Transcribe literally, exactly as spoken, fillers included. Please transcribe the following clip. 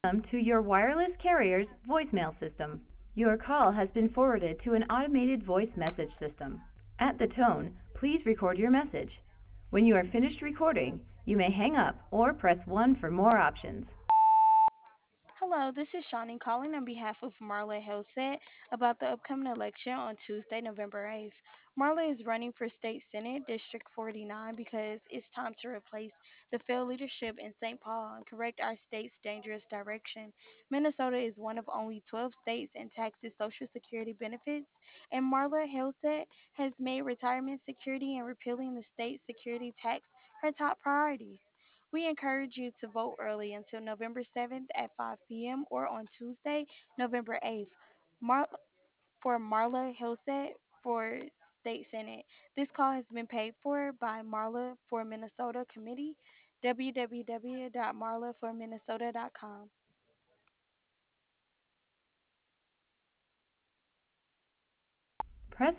Welcome to your wireless carrier's voicemail system. Your call has been forwarded to an automated voice message system. At the tone, please record your message. When you are finished recording, you may hang up or press one for more options. Hello, this is Shawnee calling on behalf of Marla Hillset about the upcoming election on Tuesday, November eighth. Marla is running for State Senate District forty-nine because it's time to replace the failed leadership in Saint Paul and correct our state's dangerous direction. Minnesota is one of only twelve states in taxes Social Security benefits, and Marla Hillset has made retirement security and repealing the state security tax her top priorities. We encourage you to vote early until November seventh at five p m or on Tuesday, November eighth Mar- for Marla Hillset for State Senate. This call has been paid for by Marla for Minnesota Committee, w w w dot marla for minnesota dot com.